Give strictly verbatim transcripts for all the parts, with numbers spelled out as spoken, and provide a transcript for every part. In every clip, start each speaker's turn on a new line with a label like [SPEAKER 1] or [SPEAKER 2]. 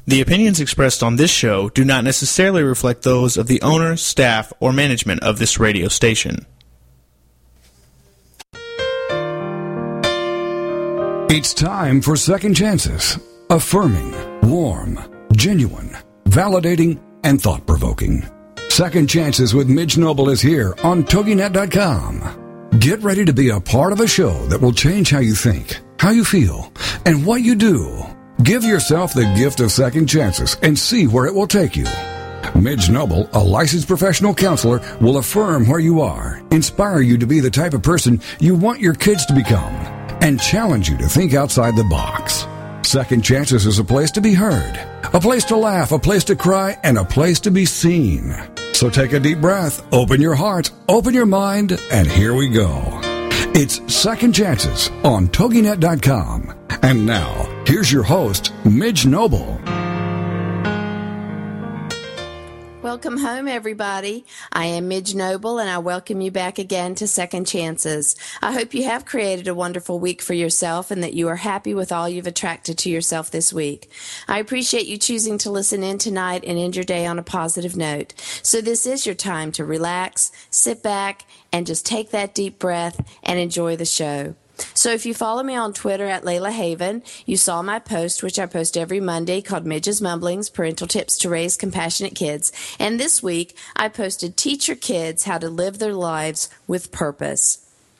[SPEAKER 1] The opinions expressed on this show do not necessarily reflect those of the owner, staff, or management of this radio station.
[SPEAKER 2] It's time for Second Chances. Affirming, warm, genuine, validating, and thought-provoking. Second Chances with Midge Noble is here on Toginet dot com. Get ready to be a part of a show that will change how you think, how you feel, and what you do. Give yourself the gift of second chances and see where it will take you. Midge Noble, a licensed professional counselor, will affirm where you are, inspire you to be the type of person you want your kids to become, and challenge you to think outside the box. Second Chances is a place to be heard, a place to laugh, a place to cry, and a place to be seen. So take a deep breath, open your heart, open your mind, and here we go. It's Second Chances on Toginet dot com. And now, here's your host, Midge Noble.
[SPEAKER 3] Welcome home, everybody. I am Midge Noble, and I welcome you back again to Second Chances. I hope you have created a wonderful week for yourself and that you are happy with all you've attracted to yourself this week. I appreciate you choosing to listen in tonight and end your day on a positive note. So this is your time to relax, sit back, and just take that deep breath and enjoy the show. So if you follow me on Twitter at Layla Haven, you saw my post, which I post every Monday, called Midge's Mumblings, Parental Tips to Raise Compassionate Kids. And this week, I posted Teach Your Kids How to Live Their Lives with Purpose.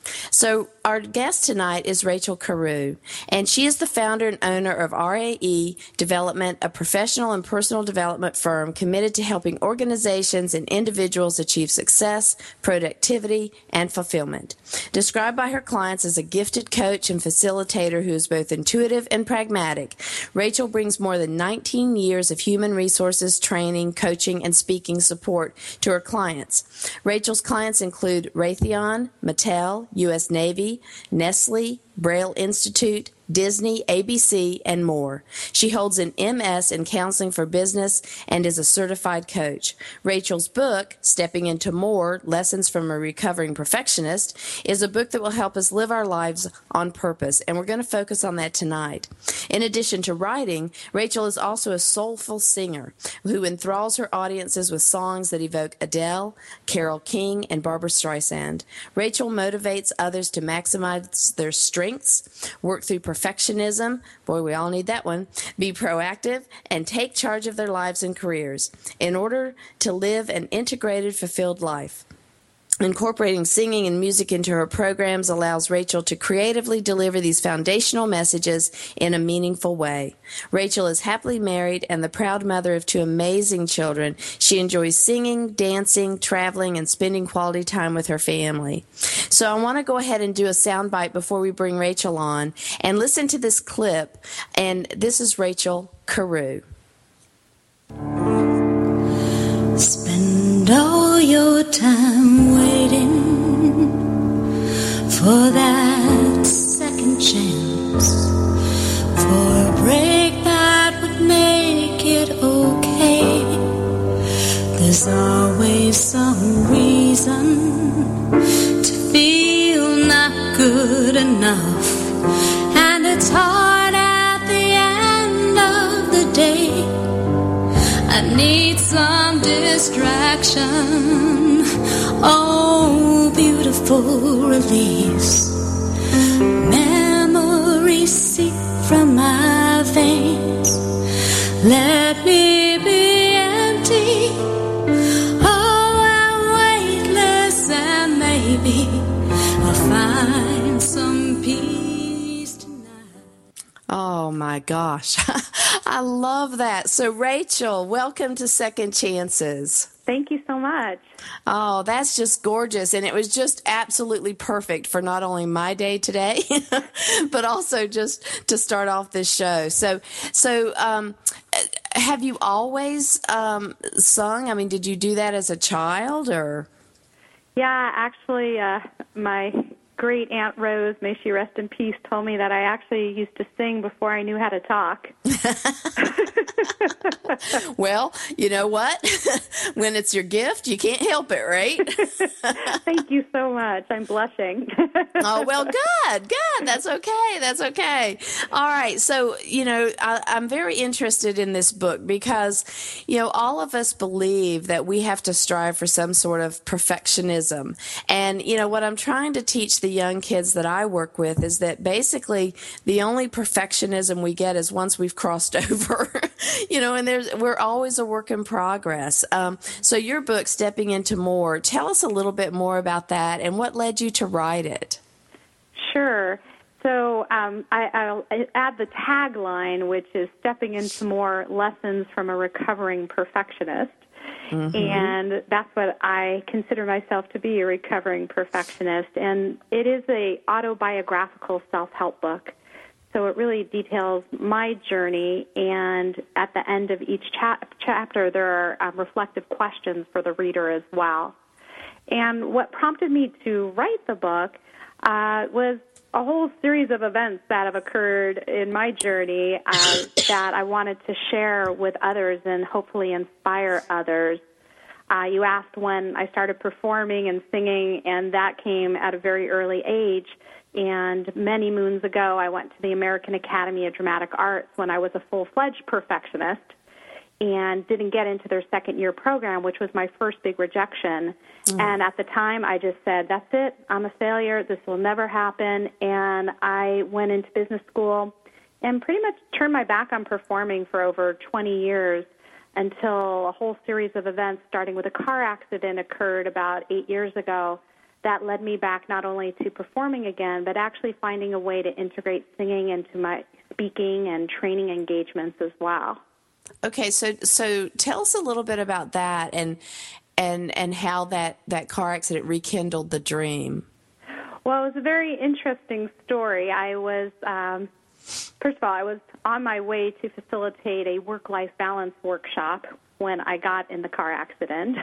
[SPEAKER 3] So our guest tonight is Rachel Carew, and she is the founder and owner of R A E Development, a professional and personal development firm committed to helping organizations and individuals achieve success, productivity, and fulfillment. Described by her clients as a gifted coach and facilitator who is both intuitive and pragmatic, Rachel brings more than nineteen years of human resources, training, coaching, and speaking support to her clients. Rachel's clients include Raytheon, Mattel, U S Navy, Nestle, Braille Institute, Disney, A B C, and more. She holds an M S in Counseling for Business and is a certified coach. Rachel's book, Stepping Into More, Lessons from a Recovering Perfectionist, is a book that will help us live our lives on purpose, and we're going to focus on that tonight. In addition to writing, Rachel is also a soulful singer who enthralls her audiences with songs that evoke Adele, Carole King, and Barbra Streisand. Rachel motivates others to maximize their strengths, work through perfectionism, boy, we all need that one, be proactive, and take charge of their lives and careers in order to live an integrated, fulfilled life. Incorporating singing and music into her programs allows Rachel to creatively deliver these foundational messages in a meaningful way. Rachel is happily married and the proud mother of two amazing children. She enjoys singing, dancing, traveling, and spending quality time with her family. So I want to go ahead and do a soundbite before we bring Rachel on and listen to this clip. And this is Rachel Carew.
[SPEAKER 4] Spend all your time waiting for that second chance, for a break that would make it okay. There's always some reason to feel not good enough, and it's hard at the end of the day. I need some distraction, oh, beautiful release. Memories seep from my veins. Let me be empty, oh, I'm weightless, and maybe I'll find some peace tonight.
[SPEAKER 3] Oh, my gosh. I love that. So, Rachel, welcome to Second Chances.
[SPEAKER 5] Thank you so much.
[SPEAKER 3] Oh, that's just gorgeous. And it was just absolutely perfect for not only my day today, but also just to start off this show. So, so um, have you always um, sung? I mean, did you do that as a child or?
[SPEAKER 5] Yeah, actually, uh, my great Aunt Rose, may she rest in peace, told me that I actually used to sing before I knew how to talk.
[SPEAKER 3] Well, you know what? When it's your gift, you can't help it, right?
[SPEAKER 5] Thank you so much. I'm blushing.
[SPEAKER 3] Oh, well, good, good. That's okay. That's okay. All right. So, you know, I, I'm very interested in this book because, you know, all of us believe that we have to strive for some sort of perfectionism. And, you know, what I'm trying to teach the young kids that I work with is that basically the only perfectionism we get is once we've crossed over, you know, and there's, we're always a work in progress. Um, so your book, Stepping Into More, tell us a little bit more about that and what led you to write it.
[SPEAKER 5] Sure. So um, I, I'll add the tagline, which is Stepping Into More, Lessons from a Recovering Perfectionist. Mm-hmm. And that's what I consider myself to be, a recovering perfectionist. And it is a autobiographical self-help book. So it really details my journey, and at the end of each cha- chapter, there are um, reflective questions for the reader as well. And what prompted me to write the book uh, was a whole series of events that have occurred in my journey uh, that I wanted to share with others and hopefully inspire others. Uh, you asked when I started performing and singing, and that came at a very early age. And many moons ago, I went to the American Academy of Dramatic Arts when I was a full-fledged perfectionist and didn't get into their second-year program, which was my first big rejection. Mm. And at the time, I just said, that's it, I'm a failure, this will never happen. And I went into business school and pretty much turned my back on performing for over twenty years until a whole series of events, starting with a car accident, occurred about eight years ago. That led me back not only to performing again, but actually finding a way to integrate singing into my speaking and training engagements as well.
[SPEAKER 3] Okay, so so tell us a little bit about that and and and how that, that car accident rekindled the dream.
[SPEAKER 5] Well, it was a very interesting story. I was, um, first of all, I was on my way to facilitate a work-life balance workshop when I got in the car accident.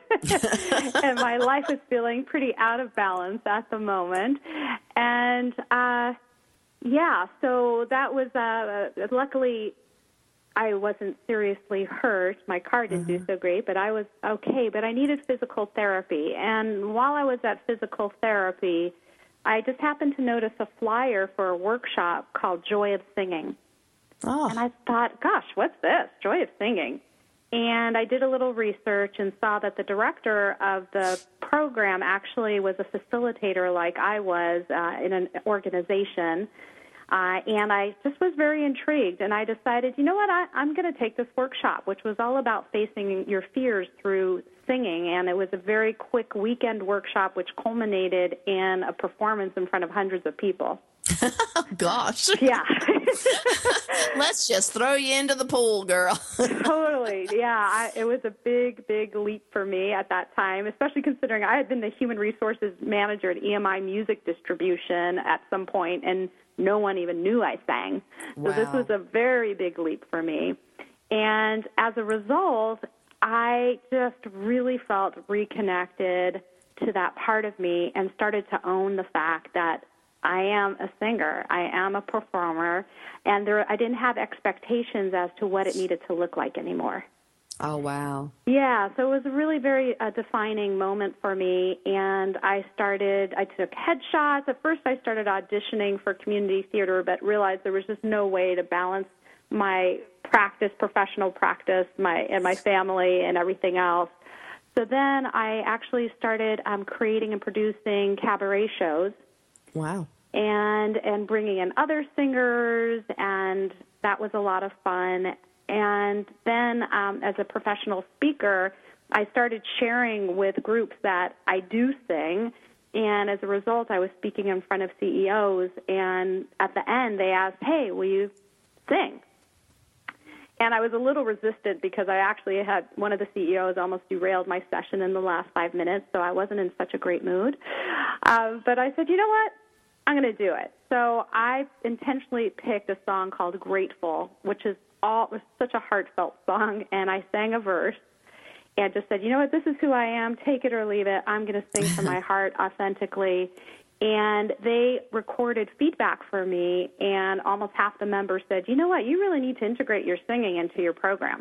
[SPEAKER 5] And my life was feeling pretty out of balance at the moment. And, uh, yeah, so that was, uh, luckily, I wasn't seriously hurt. My car didn't mm-hmm. do so great, but I was okay. But I needed physical therapy. And while I was at physical therapy, I just happened to notice a flyer for a workshop called Joy of Singing. Oh. And I thought, gosh, what's this? Joy of Singing. And I did a little research and saw that the director of the program actually was a facilitator like I was uh, in an organization. Uh, and I just was very intrigued. And I decided, you know what, I, I'm going to take this workshop, which was all about facing your fears through singing. And it was a very quick weekend workshop, which culminated in a performance in front of hundreds of people.
[SPEAKER 3] Gosh.
[SPEAKER 5] Yeah.
[SPEAKER 3] Let's just throw you into the pool, girl.
[SPEAKER 5] Totally. Yeah. I, it was a big, big leap for me at that time, especially considering I had been the human resources manager at E M I Music Distribution at some point, and no one even knew I sang.
[SPEAKER 3] Wow.
[SPEAKER 5] So this was a very big leap for me. And as a result, I just really felt reconnected to that part of me and started to own the fact that I am a singer, I am a performer, and there, I didn't have expectations as to what it needed to look like anymore.
[SPEAKER 3] Oh, wow.
[SPEAKER 5] Yeah, so it was a really very uh, defining moment for me, and I started, I took headshots. At first I started auditioning for community theater, but realized there was just no way to balance my practice, professional practice, my and my family and everything else. So then I actually started um, creating and producing cabaret shows.
[SPEAKER 3] Wow.
[SPEAKER 5] And and bringing in other singers, and that was a lot of fun. And then um, as a professional speaker, I started sharing with groups that I do sing, and as a result, I was speaking in front of C E Os, and at the end, they asked, hey, will you sing? And I was a little resistant because I actually had one of the C E Os almost derailed my session in the last five minutes, so I wasn't in such a great mood. Uh, but I said, you know what? I'm going to do it. So I intentionally picked a song called Grateful, which is all was such a heartfelt song, and I sang a verse and just said, you know what, this is who I am, take it or leave it. I'm going to sing from my heart authentically. And they recorded feedback for me, and almost half the members said, you know what, you really need to integrate your singing into your program.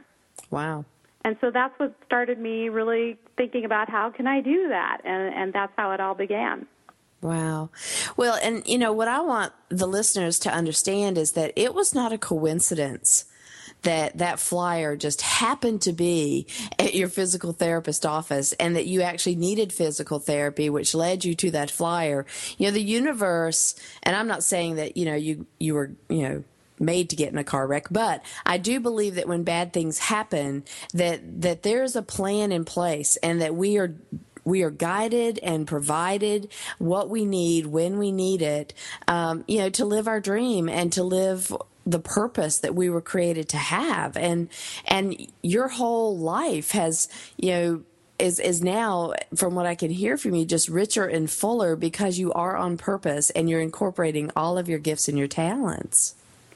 [SPEAKER 3] Wow.
[SPEAKER 5] And so that's what started me really thinking about how can I do that, and, and that's how it all began.
[SPEAKER 3] Wow. Well, and, you know, what I want the listeners to understand is that it was not a coincidence that that flyer just happened to be at your physical therapist office and that you actually needed physical therapy, which led you to that flyer. You know, the universe, and I'm not saying that, you know, you, you were, you know, made to get in a car wreck, but I do believe that when bad things happen, that, that there's a plan in place and that we are we are guided and provided what we need when we need it, um, you know, to live our dream and to live the purpose that we were created to have. And, and your whole life has, you know, is, is now, from what I can hear from you, just richer and fuller because you are on purpose and you're incorporating all of your gifts and your talents.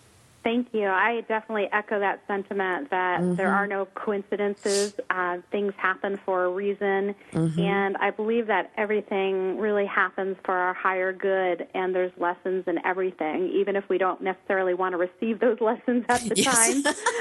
[SPEAKER 5] Thank you. I definitely echo that sentiment that mm-hmm. there are no coincidences. Uh, things happen for a reason. Mm-hmm. And I believe that everything really happens for our higher good, and there's lessons in everything, even if we don't necessarily want to receive those lessons at the
[SPEAKER 3] yes.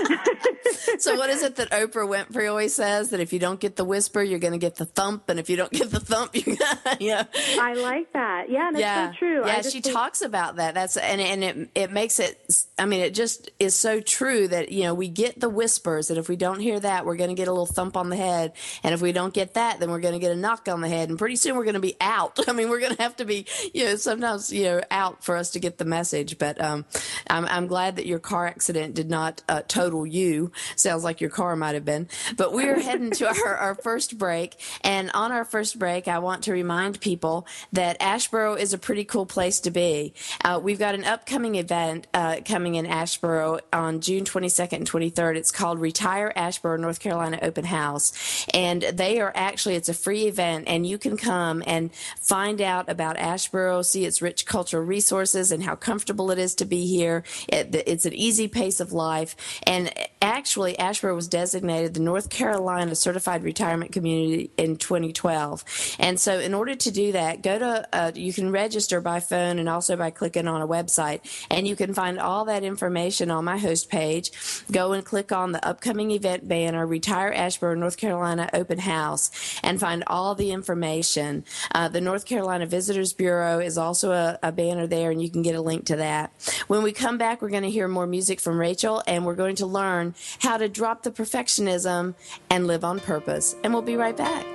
[SPEAKER 5] time.
[SPEAKER 3] So what is it that Oprah Winfrey always says? That if you don't get the whisper, you're going to get the thump, and if you don't get the thump, you're going to, yeah.
[SPEAKER 5] I like that. Yeah, and
[SPEAKER 3] yeah.
[SPEAKER 5] it's so true.
[SPEAKER 3] Yeah,
[SPEAKER 5] I just
[SPEAKER 3] she
[SPEAKER 5] think-
[SPEAKER 3] talks about that. That's and, and it, it makes it, I mean, it just is so true that, you know, we get the whispers, and if we don't hear that, we're going to get a little thump on the head, and if we don't get that, then we're going to get a knock on the head, and pretty soon we're going to be out. I mean, we're going to have to be, you know, sometimes, you know, out for us to get the message. But um, I'm, I'm glad that your car accident did not uh, total you. Sounds like your car might have been. But we're heading to our, our first break, and on our first break, I want to remind people that Asheboro is a pretty cool place to be. Uh, we've got an upcoming event uh, coming in Asheboro on June twenty-second and twenty-third. It's called Retire Asheboro, North Carolina Open House. And they are actually, it's a free event, and you can come and find out about Asheboro, see its rich cultural resources and how comfortable it is to be here. It, it's an easy pace of life. And actually, Asheboro was designated the North Carolina Certified Retirement Community in twenty twelve. And so in order to do that, go to, uh, you can register by phone and also by clicking on a website, and you can find all that information on my host page. Go and click on the upcoming event banner, Retire Asheboro, North Carolina Open House, and find all the information. Uh, the North Carolina Visitors Bureau is also a, a banner there, and you can get a link to that. When we come back, we're going to hear more music from Rachel, and we're going to learn how to drop the perfectionism and live on purpose. And we'll be right back.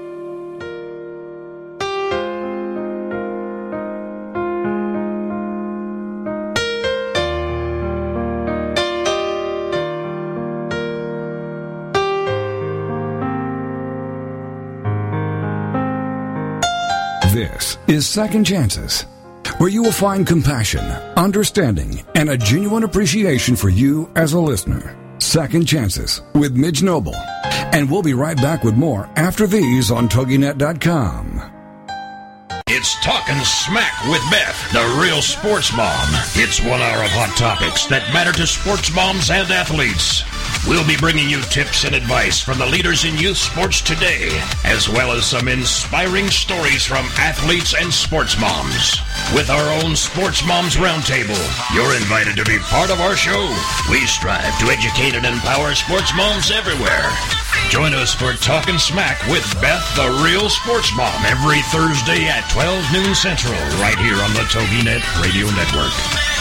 [SPEAKER 2] This is Second Chances, where you will find compassion, understanding, and a genuine appreciation for you as a listener. Second Chances with Midge Noble. And we'll be right back with more after these on Toginet dot com.
[SPEAKER 6] It's Talkin' Smack with Beth, the real sports mom. It's one hour of hot topics that matter to sports moms and athletes. We'll be bringing you tips and advice from the leaders in youth sports today, as well as some inspiring stories from athletes and sports moms. With our own Sports Moms Roundtable, you're invited to be part of our show. We strive to educate and empower sports moms everywhere. Join us for Talkin' Smack with Beth, the real sports mom, every Thursday at twelve noon Central, right here on the TogiNet Radio Network.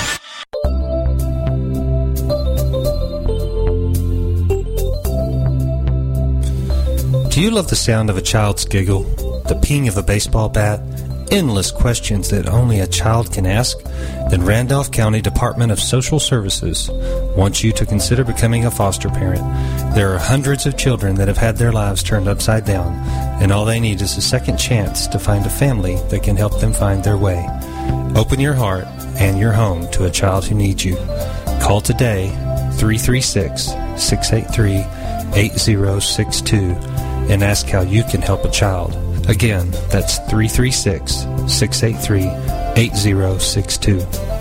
[SPEAKER 7] Do you love the sound of a child's giggle, the ping of a baseball bat, endless questions that only a child can ask? Then Randolph County Department of Social Services wants you to consider becoming a foster parent. There are hundreds of children that have had their lives turned upside down, and all they need is a second chance to find a family that can help them find their way. Open your heart and your home to a child who needs you. Call today, three three six, six eight three, eight zero six two, and ask how you can help a child. Again, that's three three six, six eight three, eight zero six two.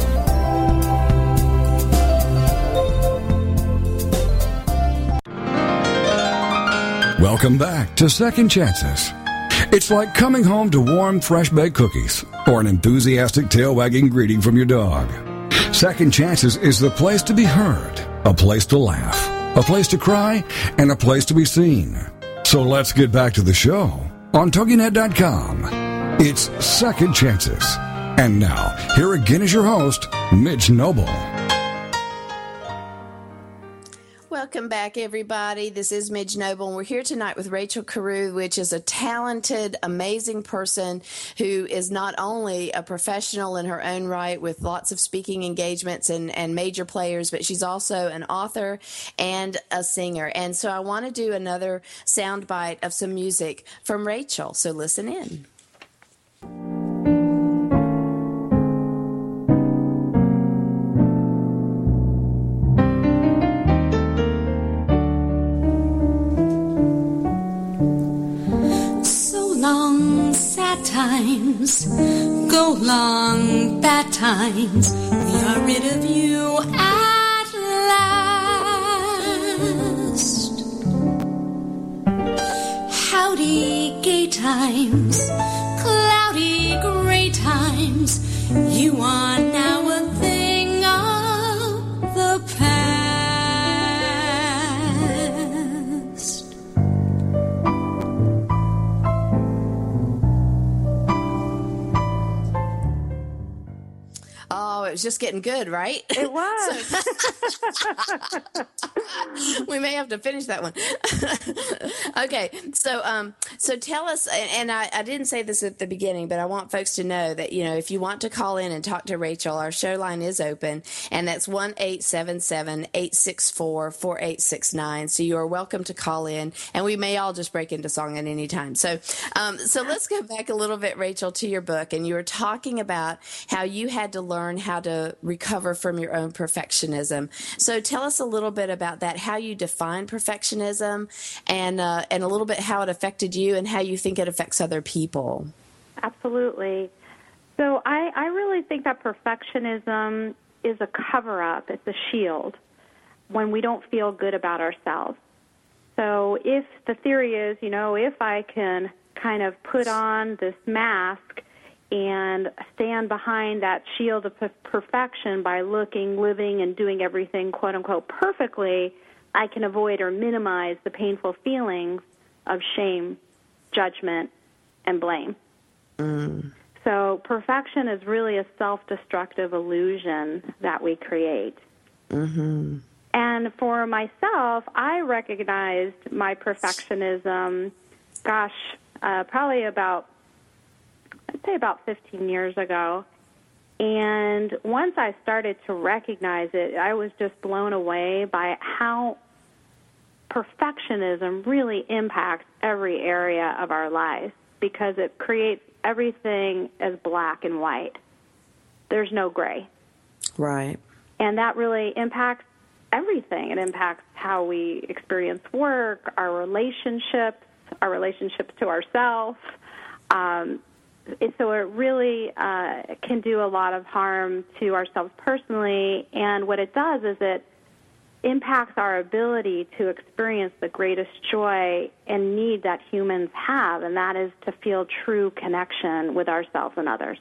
[SPEAKER 2] Welcome back to Second Chances. It's like coming home to warm, fresh-baked cookies or an enthusiastic tail-wagging greeting from your dog. Second Chances is the place to be heard, a place to laugh, a place to cry, and a place to be seen. So let's get back to the show on Toginet dot com. It's Second Chances. And now, here again is your host, Midge Noble.
[SPEAKER 3] Welcome back, everybody. This is Midge Noble, and we're here tonight with Rachel Carew, which is a talented, amazing person who is not only a professional in her own right with lots of speaking engagements and, and major players, but she's also an author and a singer. And so I want to do another soundbite of some music from Rachel, so listen in.
[SPEAKER 4] Times go long, bad times. We are rid of you at last. Howdy, gay times, cloudy, gray times. You are now a thing of the past.
[SPEAKER 3] Oh, it was just getting good, right?
[SPEAKER 5] It was.
[SPEAKER 3] We may have to finish that one. Okay, so um, so tell us, and I, I didn't say this at the beginning, but I want folks to know that, you know, if you want to call in and talk to Rachel, our show line is open, and that's one eight seven seven, eight six four, four eight six nine. So you are welcome to call in, and we may all just break into song at any time. So, um, so let's go back a little bit, Rachel, to your book, and you were talking about how you had to learn how to recover from your own perfectionism. So tell us a little bit about that, how you define perfectionism, and uh, and a little bit how it affected you and how you think it affects other people.
[SPEAKER 5] Absolutely. So I, I really think that perfectionism is a cover-up. It's a shield when we don't feel good about ourselves. So if the theory is, you know, if I can kind of put on this mask and stand behind that shield of perfection by looking, living, and doing everything, quote-unquote, perfectly, I can avoid or minimize the painful feelings of shame, judgment, and blame.
[SPEAKER 3] Mm.
[SPEAKER 5] So perfection is really a self-destructive illusion that we create.
[SPEAKER 3] Mm-hmm.
[SPEAKER 5] And for myself, I recognized my perfectionism, gosh, uh, probably about I'd say about fifteen years ago. And once I started to recognize it, I was just blown away by how perfectionism really impacts every area of our lives, because it creates everything as black and white. There's no gray.
[SPEAKER 3] Right.
[SPEAKER 5] And that really impacts everything. It impacts how we experience work, our relationships, our relationships to ourselves. Um, It, so it really uh, can do a lot of harm to ourselves personally, and what it does is it impacts our ability to experience the greatest joy and need that humans have, and that is to feel true connection with ourselves and others.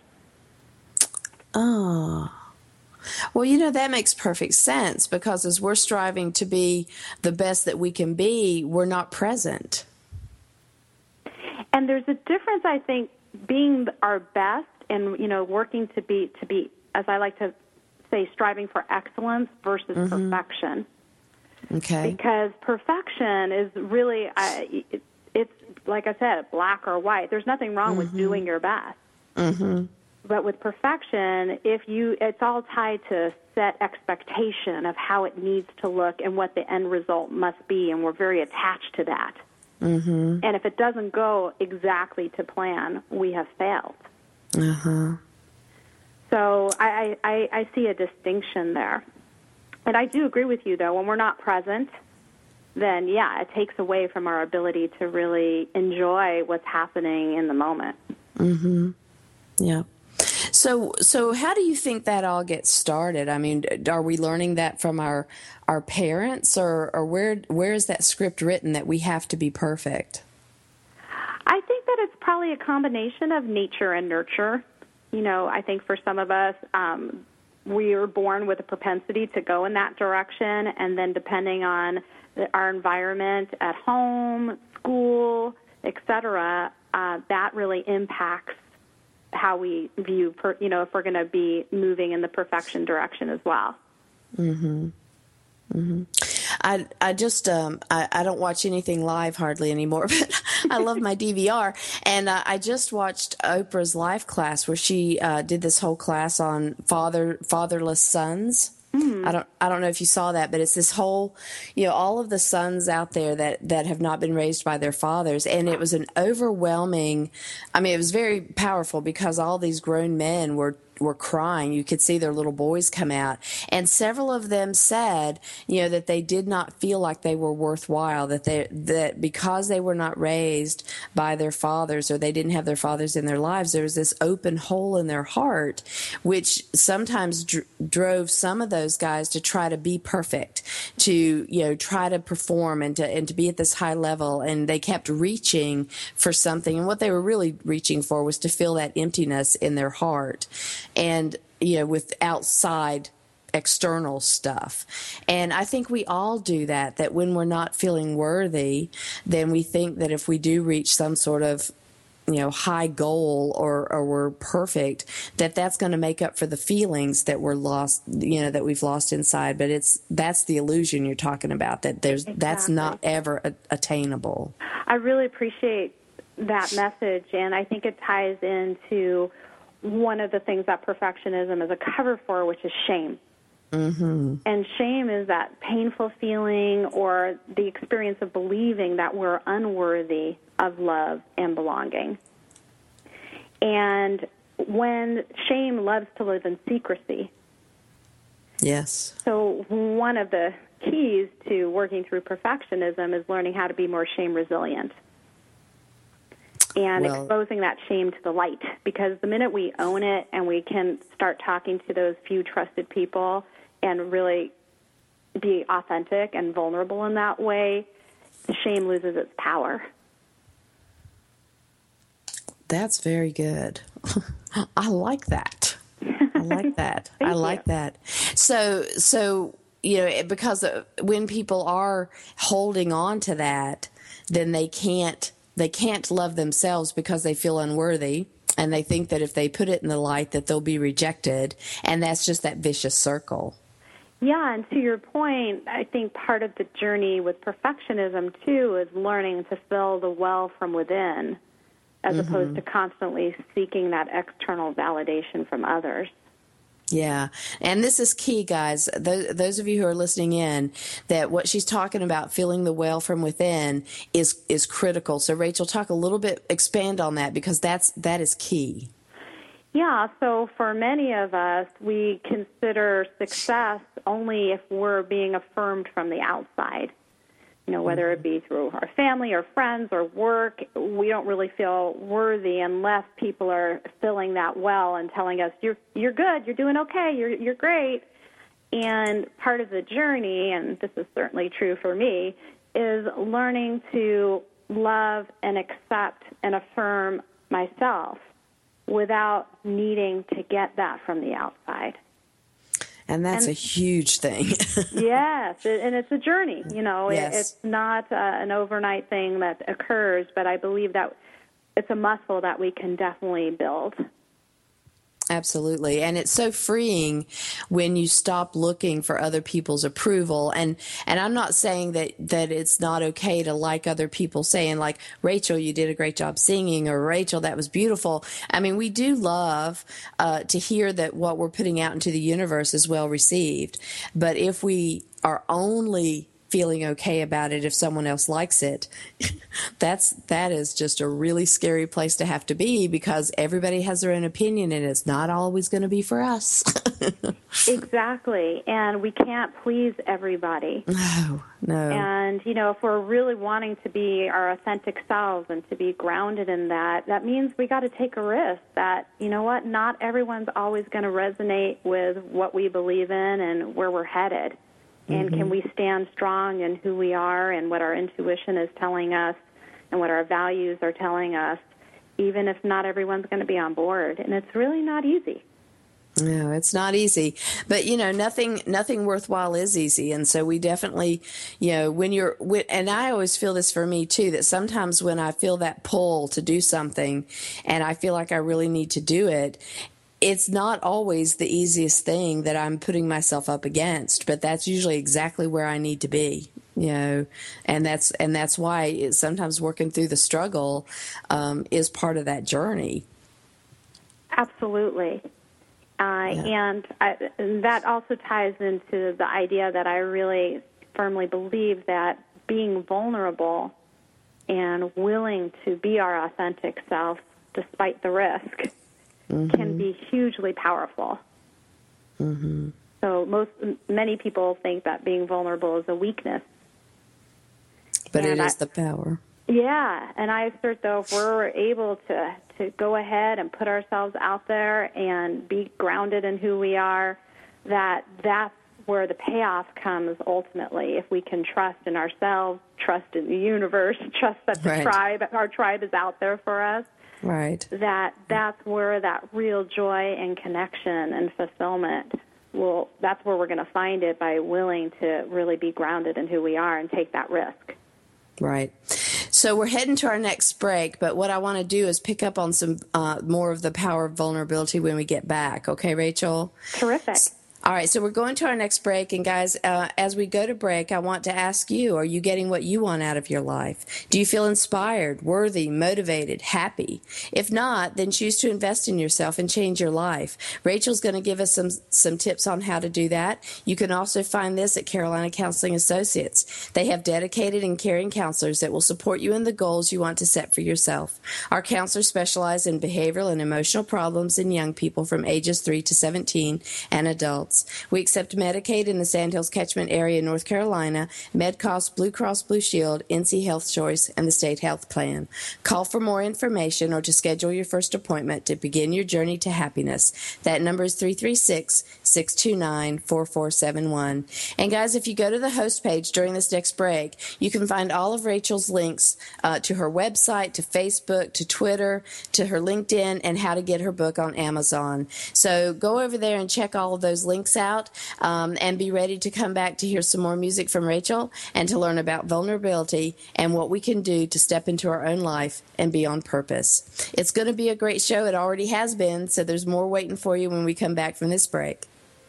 [SPEAKER 3] Oh. Well, you know, that makes perfect sense, because as we're striving to be the best that we can be, we're not present.
[SPEAKER 5] And there's a difference, I think, being our best and, you know, working to be, to be, as I like to say, striving for excellence versus mm-hmm. perfection.
[SPEAKER 3] Okay.
[SPEAKER 5] Because perfection is really, uh, it, it's, like I said, black or white. There's nothing wrong mm-hmm. with doing your best.
[SPEAKER 3] Mm-hmm.
[SPEAKER 5] But with perfection, if you, it's all tied to set expectation of how it needs to look and what the end result must be, and we're very attached to that.
[SPEAKER 3] Mm-hmm.
[SPEAKER 5] And if it doesn't go exactly to plan, we have failed.
[SPEAKER 3] Uh-huh.
[SPEAKER 5] So I, I, I see a distinction there. And I do agree with you, though. When we're not present, then, yeah, it takes away from our ability to really enjoy what's happening in the moment.
[SPEAKER 3] Mm-hmm. Yeah. So, so how do you think that all gets started? I mean, are we learning that from our our parents, or, or where where is that script written that we have to be perfect?
[SPEAKER 5] I think that it's probably a combination of nature and nurture. You know, I think for some of us, um, we are born with a propensity to go in that direction, and then depending on the, our environment at home, school, et cetera, uh, that really impacts how we view, per, you know, if we're going to be moving in the perfection direction as well.
[SPEAKER 3] Mm-hmm. Mm-hmm. I I just um I, I don't watch anything live hardly anymore, but I love my D V R. And uh, I just watched Oprah's live class where she uh, did this whole class on father fatherless sons. I don't I don't know if you saw that, but it's this whole, you know, all of the sons out there that, that have not been raised by their fathers. And it was an overwhelming, I mean, it was very powerful because all these grown men were were crying. You could see their little boys come out. And several of them said, you know, that they did not feel like they were worthwhile, that they, that because they were not raised by their fathers or they didn't have their fathers in their lives, there was this open hole in their heart, which sometimes dr- drove some of those guys to try to be perfect, to, you know, try to perform and to, and to be at this high level. And they kept reaching for something. And what they were really reaching for was to fill that emptiness in their heart. And, you know, with outside external stuff. And I think we all do that, that when we're not feeling worthy, then we think that if we do reach some sort of, you know, high goal or, or we're perfect, that that's going to make up for the feelings that we're lost, you know, that we've lost inside. But it's, that's the illusion you're talking about, that there's, exactly. That's not ever a, attainable.
[SPEAKER 5] I really appreciate that message. And I think it ties into one of the things that perfectionism is a cover for, which is shame.
[SPEAKER 3] Mm-hmm.
[SPEAKER 5] And shame is that painful feeling or the experience of believing that we're unworthy of love and belonging. And when shame loves to live in secrecy.
[SPEAKER 3] Yes.
[SPEAKER 5] So one of the keys to working through perfectionism is learning how to be more shame resilient. And well, exposing that shame to the light, because the minute we own it and we can start talking to those few trusted people and really be authentic and vulnerable in that way, the shame loses its power.
[SPEAKER 3] That's very good. I like that. I like that. I like you. that. So, so you know, because when people are holding on to that, then they can't. They can't love themselves because they feel unworthy, and they think that if they put it in the light that they'll be rejected, and that's just that vicious circle.
[SPEAKER 5] Yeah, and to your point, I think part of the journey with perfectionism, too, is learning to fill the well from within as mm-hmm. opposed to constantly seeking that external validation from others.
[SPEAKER 3] Yeah, and this is key, guys. Those, those of you who are listening in, that what she's talking about, filling the well from within, is is critical. So, Rachel, talk a little bit, expand on that, because that's that is key.
[SPEAKER 5] Yeah, so for many of us, we consider success only if we're being affirmed from the outside. You know, whether it be through our family or friends or work, we don't really feel worthy unless people are filling that well and telling us, you're you're good, you're doing okay, you're you're great. And part of the journey, and this is certainly true for me, is learning to love and accept and affirm myself without needing to get that from the outside.
[SPEAKER 3] And that's and, a huge thing.
[SPEAKER 5] Yes, and it's a journey. You know,
[SPEAKER 3] yes.
[SPEAKER 5] it, it's not uh, an overnight thing that occurs, but I believe that it's a muscle that we can definitely build.
[SPEAKER 3] Absolutely. And it's so freeing when you stop looking for other people's approval. And, and I'm not saying that, that it's not okay to like other people saying, like, Rachel, you did a great job singing, or Rachel, that was beautiful. I mean, we do love uh, to hear that what we're putting out into the universe is well received. But if we are only feeling okay about it if someone else likes it, that's that is just a really scary place to have to be, because everybody has their own opinion and it's not always going to be for us.
[SPEAKER 5] Exactly, and we can't please everybody.
[SPEAKER 3] No, no.
[SPEAKER 5] And, you know, if we're really wanting to be our authentic selves and to be grounded in that, that means we got to take a risk that, you know what, not everyone's always going to resonate with what we believe in and where we're headed. And mm-hmm. can we stand strong in who we are and what our intuition is telling us and what our values are telling us, even if not everyone's going to be on board. And it's really not easy.
[SPEAKER 3] No, it's not easy, but you know, nothing, nothing worthwhile is easy. And so we definitely, you know, when you're, and I always feel this for me too, that sometimes when I feel that pull to do something and I feel like I really need to do it, it's not always the easiest thing that I'm putting myself up against, but that's usually exactly where I need to be, you know, and that's, and that's why it, sometimes working through the struggle um, is part of that journey.
[SPEAKER 5] Absolutely. Uh,
[SPEAKER 3] Yeah.
[SPEAKER 5] and, I, and that also ties into the idea that I really firmly believe that being vulnerable and willing to be our authentic self despite the risk mm-hmm. can be hugely powerful.
[SPEAKER 3] Mm-hmm.
[SPEAKER 5] So most many people think that being vulnerable is a weakness.
[SPEAKER 3] But
[SPEAKER 5] and
[SPEAKER 3] it is
[SPEAKER 5] I,
[SPEAKER 3] the power.
[SPEAKER 5] Yeah, and I assert, though, if we're able to, to go ahead and put ourselves out there and be grounded in who we are, that that's where the payoff comes ultimately. If we can trust in ourselves, trust in the universe, trust that the
[SPEAKER 3] Right.
[SPEAKER 5] tribe, our tribe is out there for us,
[SPEAKER 3] Right.
[SPEAKER 5] that that's where that real joy and connection and fulfillment will, that's where we're going to find it, by willing to really be grounded in who we are and take that risk.
[SPEAKER 3] Right. So we're heading to our next break, but what I want to do is pick up on some uh, more of the power of vulnerability when we get back. Okay, Rachel?
[SPEAKER 5] Terrific.
[SPEAKER 3] All right, so we're going to our next break, and guys, uh, as we go to break, I want to ask you, are you getting what you want out of your life? Do you feel inspired, worthy, motivated, happy? If not, then choose to invest in yourself and change your life. Rachel's going to give us some, some tips on how to do that. You can also find this at Carolina Counseling Associates. They have dedicated and caring counselors that will support you in the goals you want to set for yourself. Our counselors specialize in behavioral and emotional problems in young people from ages three to seventeen and adults. We accept Medicaid in the Sandhills catchment area in North Carolina, MedCost, Blue Cross Blue Shield, N C Health Choice, and the State Health Plan. Call for more information or to schedule your first appointment to begin your journey to happiness. That number is three three six, six two nine, four four seven one. And guys, if you go to the host page during this next break, you can find all of Rachel's links uh, to her website, to Facebook, to Twitter, to her LinkedIn, and how to get her book on Amazon. So go over there and check all of those links out, um, and be ready to come back to hear some more music from Rachel and to learn about vulnerability and what we can do to step into our own life and be on purpose. It's going to be a great show. It already has been, so there's more waiting for you when we come back from this break.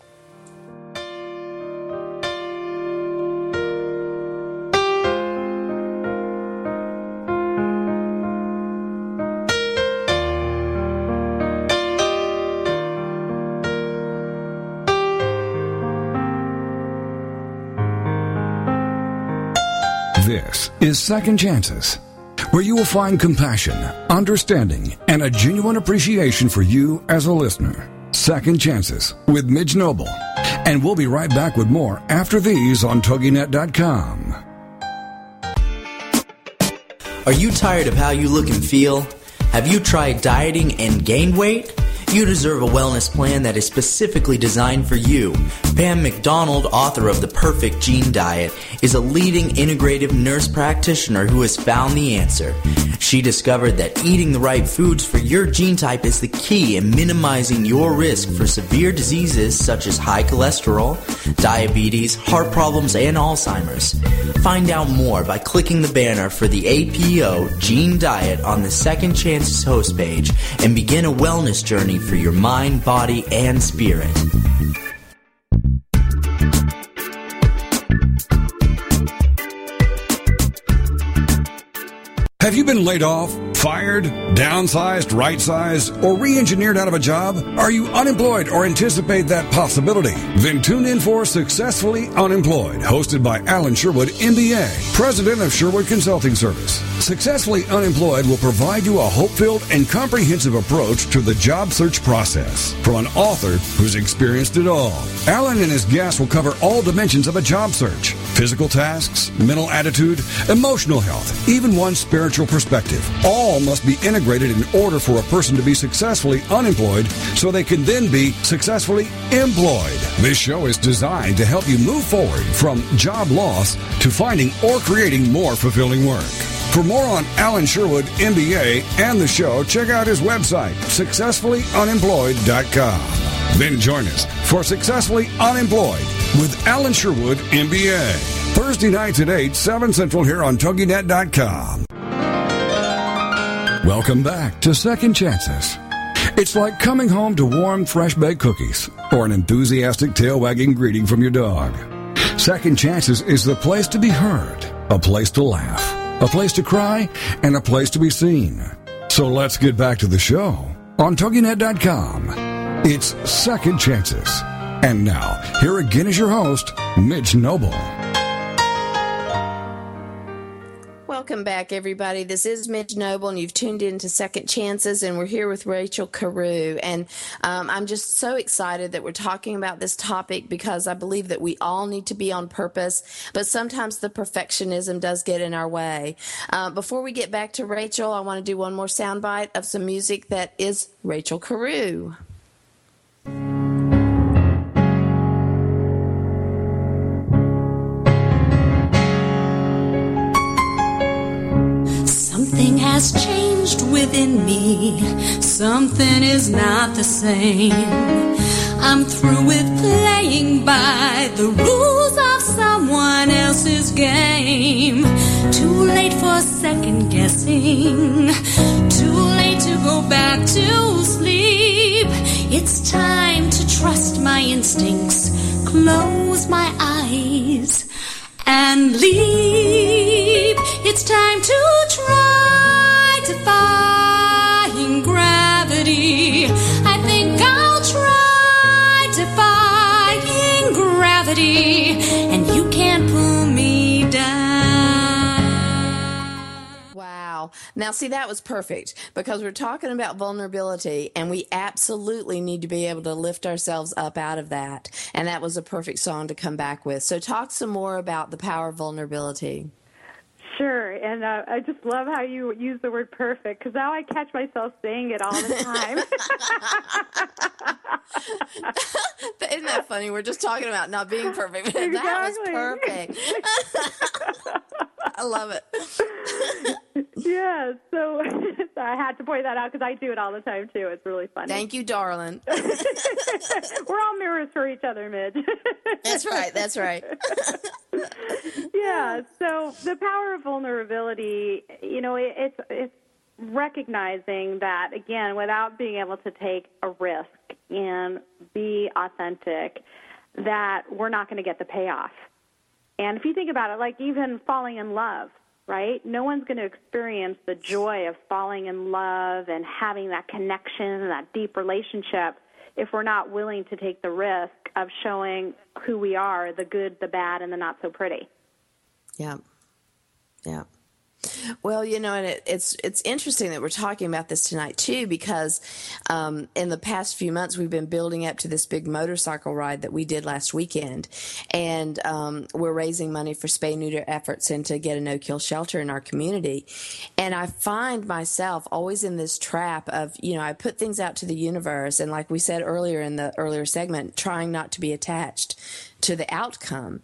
[SPEAKER 2] This is Second Chances, where you will find compassion, understanding, and a genuine appreciation for you as a listener. Second Chances with Midge Noble. And we'll be right back with more after these on Toginet dot com.
[SPEAKER 8] Are you tired of how you look and feel? Have you tried dieting and gained weight? You deserve a wellness plan that is specifically designed for you. Pam McDonald, author of The Perfect Gene Diet, is a leading integrative nurse practitioner who has found the answer. She discovered that eating the right foods for your gene type is the key in minimizing your risk for severe diseases such as high cholesterol, diabetes, heart problems, and Alzheimer's. Find out more by clicking the banner for the A P O Gene Diet on the Second Chances host page and begin a wellness journey for your mind, body, and spirit.
[SPEAKER 2] Have you been laid off, fired, downsized, right-sized, or re-engineered out of a job? Are you unemployed or anticipate that possibility? Then tune in for Successfully Unemployed, hosted by Alan Sherwood, M B A, president of Sherwood Consulting Service. Successfully Unemployed will provide you a hope-filled and comprehensive approach to the job search process from an author who's experienced it all. Alan and his guests will cover all dimensions of a job search: physical tasks, mental attitude, emotional health, even one's spiritual perspective. All must be integrated in order for a person to be successfully unemployed so they can then be successfully employed. This show is designed to help you move forward from job loss to finding or creating more fulfilling work. For more on Alan Sherwood, M B A, and the show, check out his website, successfully unemployed dot com. Then join us for Successfully Unemployed with Alan Sherwood, M B A. Thursday nights at eight, seven Central here on Togi Net dot com. Welcome back to Second Chances. It's like coming home to warm, fresh-baked cookies or an enthusiastic tail-wagging greeting from your dog. Second Chances is the place to be heard, a place to laugh, a place to cry, and a place to be seen. So let's get back to the show on Togi Net dot com. It's Second Chances. And now, here again is your host, Midge Noble.
[SPEAKER 3] Welcome back, everybody. This is Midge Noble, and you've tuned in to Second Chances, and we're here with Rachel Carew. And um, I'm just so excited that we're talking about this topic because I believe that we all need to be on purpose, but sometimes the perfectionism does get in our way. Uh, before we get back to Rachel, I want to do one more soundbite of some music that is Rachel Carew.
[SPEAKER 4] Something has changed within me. Something is not the same. I'm through with playing by the rules of someone else's game. Too late for second guessing. Too late to go back to sleep. It's time to trust my instincts. Close my eyes and leap. It's time to try defying gravity. I think I'll try defying gravity, and you can't pull me down.
[SPEAKER 3] Wow. Now, see, that was perfect because we're talking about vulnerability, and we absolutely need to be able to lift ourselves up out of that. And that was a perfect song to come back with. So talk some more about the power of vulnerability.
[SPEAKER 5] Sure, and uh, I just love how you use the word perfect, because now I catch myself saying it all the time.
[SPEAKER 3] Isn't that funny? We're just talking about not being perfect. Exactly. That was perfect. I love it.
[SPEAKER 5] Yeah, so I had to point that out because I do it all the time, too. It's really funny.
[SPEAKER 3] Thank you, darling.
[SPEAKER 5] We're all mirrors for each other, Midge.
[SPEAKER 3] That's right, that's right.
[SPEAKER 5] Yeah, so the power of vulnerability, you know, it, it's it's recognizing that, again, without being able to take a risk and be authentic, that we're not going to get the payoff. And if you think about it, like even falling in love, right? No one's going to experience the joy of falling in love and having that connection and that deep relationship if we're not willing to take the risk of showing who we are, the good, the bad, and the not so pretty.
[SPEAKER 3] Yeah. Yeah. Well, you know, and it, it's it's interesting that we're talking about this tonight, too, because um, in the past few months, we've been building up to this big motorcycle ride that we did last weekend. And um, we're raising money for spay-neuter efforts and to get a no-kill shelter in our community. And I find myself always in this trap of, you know, I put things out to the universe. And like we said earlier in the earlier segment, trying not to be attached to the outcome.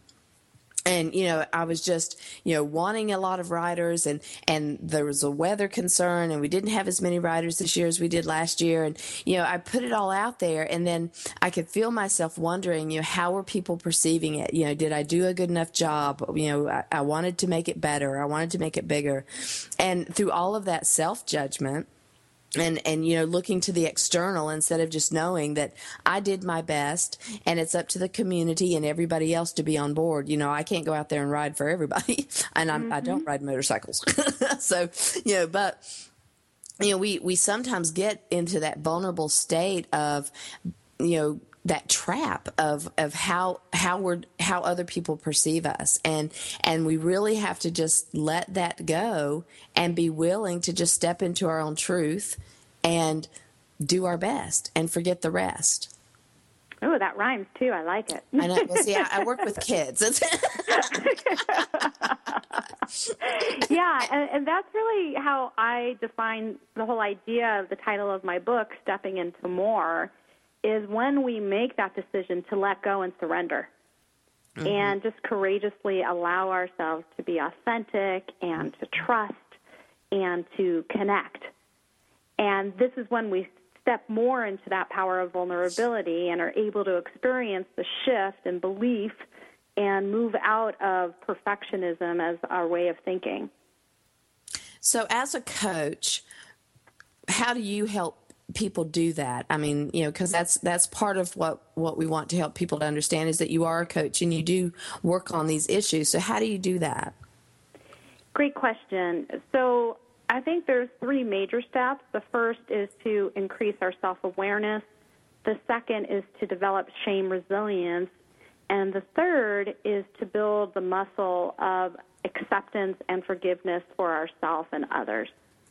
[SPEAKER 3] And, you know, I was just, you know, wanting a lot of riders, and, and there was a weather concern, and we didn't have as many riders this year as we did last year. And, you know, I put it all out there, and then I could feel myself wondering, you know, how were people perceiving it? You know, did I do a good enough job? You know, I, I wanted to make it better. I wanted to make it bigger. And through all of that self-judgment, And, and, you know, looking to the external instead of just knowing that I did my best and it's up to the community and everybody else to be on board. You know, I can't go out there and ride for everybody, and I'm, mm-hmm. I don't ride motorcycles. So, you know, but, you know, we, we sometimes get into that vulnerable state of, you know, that trap of, of how, how we're, how other people perceive us. And, and we really have to just let that go and be willing to just step into our own truth and do our best and forget the rest.
[SPEAKER 5] Oh, that rhymes too. I like it.
[SPEAKER 3] I know. Well, see, I, I work with kids.
[SPEAKER 5] Yeah, and, and that's really how I define the whole idea of the title of my book, Stepping Into More, is when we make that decision to let go and surrender, mm-hmm. and just courageously allow ourselves to be authentic and to trust and to connect. And this is when we step more into that power of vulnerability and are able to experience the shift in belief and move out of perfectionism as our way of thinking.
[SPEAKER 3] So as a coach, how do you help people do that? I mean, you know, because that's that's part of what, what we want to help people to understand is that you are a coach and you do work on these issues. So how do you do that?
[SPEAKER 5] Great question. So I think there's three major steps. The first is to increase our self-awareness. The second is to develop shame resilience. And the third is to build the muscle of acceptance and forgiveness for ourselves and others.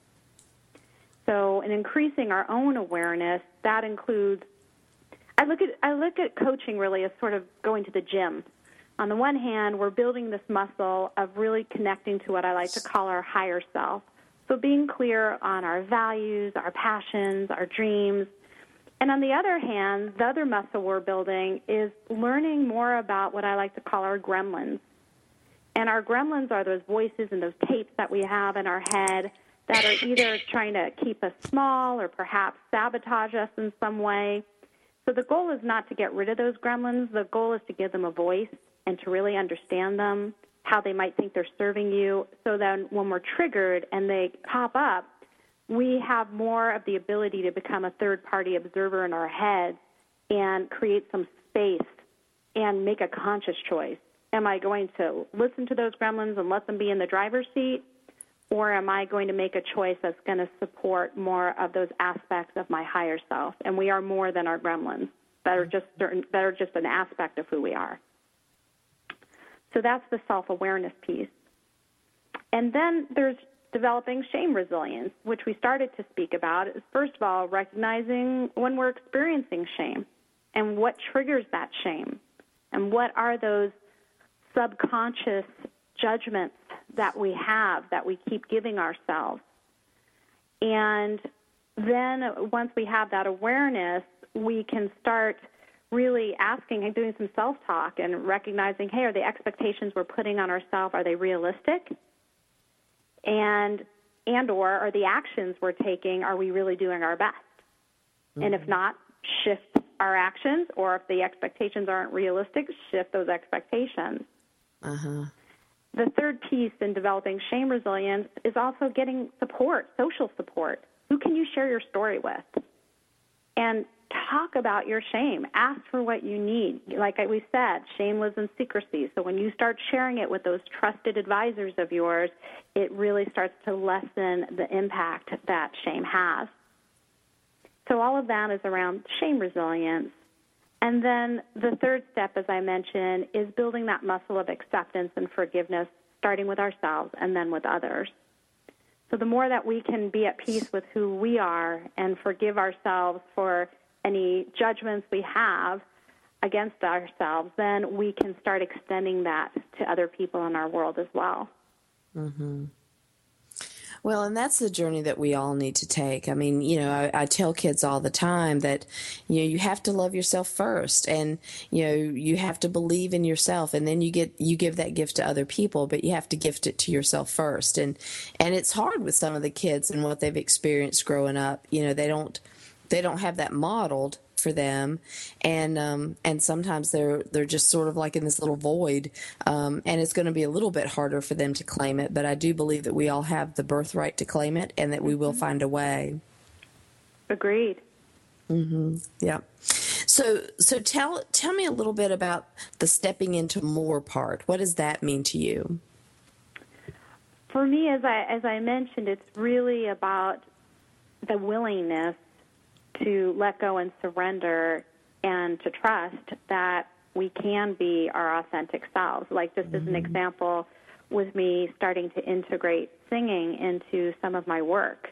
[SPEAKER 5] So in increasing our own awareness, that includes, I look at I look at coaching really as sort of going to the gym. On the one hand, we're building this muscle of really connecting to what I like to call our higher self. So being clear on our values, our passions, our dreams. And on the other hand, the other muscle we're building is learning more about what I like to call our gremlins. And our gremlins are those voices and those tapes that we have in our head that are either trying to keep us small or perhaps sabotage us in some way. So the goal is not to get rid of those gremlins. The goal is to give them a voice and to really understand them, how they might think they're serving you, so then when we're triggered and they pop up, we have more of the ability to become a third-party observer in our head and create some space and make a conscious choice. Am I going to listen to those gremlins and let them be in the driver's seat, or am I going to make a choice that's going to support more of those aspects of my higher self? And we are more than our gremlins that are just certain, that are just an aspect of who we are. So that's the self-awareness piece. And then there's developing shame resilience, which we started to speak about, is first of all recognizing when we're experiencing shame and what triggers that shame and what are those subconscious judgments that we have that we keep giving ourselves. And then once we have that awareness, we can start really asking and doing some self-talk and recognizing, hey, are the expectations we're putting on ourselves, are they realistic? And and or are the actions we're taking, are we really doing our best? Mm-hmm. And if not, shift our actions, or if the expectations aren't realistic, shift those expectations.
[SPEAKER 3] Uh-huh.
[SPEAKER 5] The third piece in developing shame resilience is also getting support, social support. Who can you share your story with? And talk about your shame. Ask for what you need. Like we said, shame lives in secrecy. So when you start sharing it with those trusted advisors of yours, it really starts to lessen the impact that shame has. So all of that is around shame resilience. And then the third step, as I mentioned, is building that muscle of acceptance and forgiveness, starting with ourselves and then with others. So the more that we can be at peace with who we are and forgive ourselves for any judgments we have against ourselves, then we can start extending that to other people in our world as well.
[SPEAKER 3] Mm-hmm. Well, and that's the journey that we all need to take. I mean, you know, I, I tell kids all the time that, you know, you have to love yourself first, and, you know, you have to believe in yourself, and then you get, you give that gift to other people, but you have to gift it to yourself first. And, and it's hard with some of the kids and what they've experienced growing up. You know, they don't, they don't have that modeled for them, and um, and sometimes they're they're just sort of like in this little void, um, and it's going to be a little bit harder for them to claim it. But I do believe that we all have the birthright to claim it, and that we will find a way.
[SPEAKER 5] Agreed.
[SPEAKER 3] Mm-hmm. Yeah. So so tell tell me a little bit about the stepping into more part. What does that mean to you?
[SPEAKER 5] For me, as I as I mentioned, it's really about the willingness to let go and surrender and to trust that we can be our authentic selves. Like just as an example, with me starting to integrate singing into some of my work,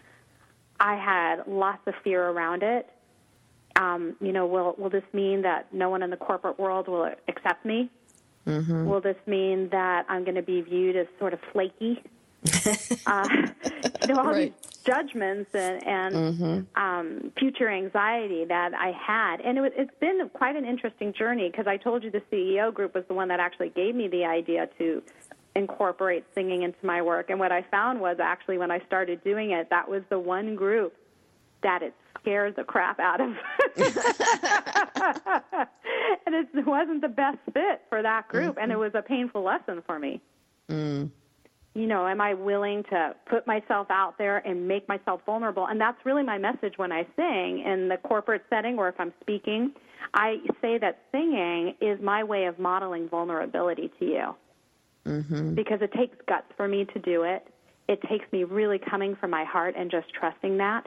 [SPEAKER 5] I had lots of fear around it. Um, you know, will will this mean that no one in the corporate world will accept me? Mm-hmm. Will this mean that I'm going to be viewed as sort of flaky? uh, you know, all right. these judgments and, and mm-hmm. um, future anxiety that I had. And it, it's been quite an interesting journey, because I told you the C E O group was the one that actually gave me the idea to incorporate singing into my work. And what I found was actually when I started doing it, that was the one group that it scared the crap out of. And it wasn't the best fit for that group, mm-hmm. and it was a painful lesson for me.
[SPEAKER 3] Mm.
[SPEAKER 5] You know, am I willing to put myself out there and make myself vulnerable? And that's really my message when I sing in the corporate setting or if I'm speaking. I say that singing is my way of modeling vulnerability to you, mm-hmm. because it takes guts for me to do it. It takes me really coming from my heart and just trusting that.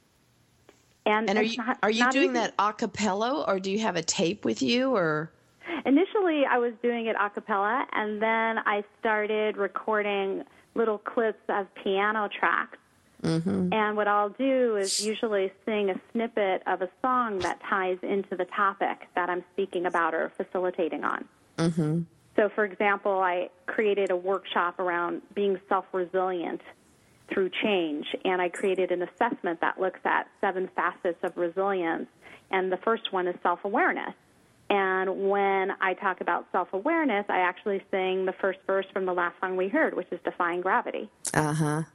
[SPEAKER 5] And,
[SPEAKER 3] and are you
[SPEAKER 5] not,
[SPEAKER 3] are you doing
[SPEAKER 5] easy.
[SPEAKER 3] that a cappella, or do you have a tape with you? Or
[SPEAKER 5] initially, I was doing it a cappella, and then I started recording little clips of piano tracks. Mm-hmm. And what I'll do is usually sing a snippet of a song that ties into the topic that I'm speaking about or facilitating on.
[SPEAKER 3] Mm-hmm.
[SPEAKER 5] So, for example, I created a workshop around being self-resilient through change, and I created an assessment that looks at seven facets of resilience, and the first one is self-awareness. And when I talk about self-awareness, I actually sing the first verse from the last song we heard, which is Defying Gravity.
[SPEAKER 3] Uh-huh.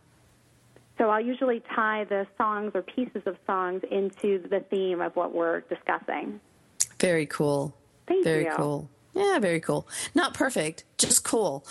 [SPEAKER 5] So I'll usually tie the songs or pieces of songs into the theme of what we're discussing.
[SPEAKER 3] Very cool.
[SPEAKER 5] Thank
[SPEAKER 3] Very
[SPEAKER 5] you.
[SPEAKER 3] Very cool. Yeah, very cool. Not perfect, just cool.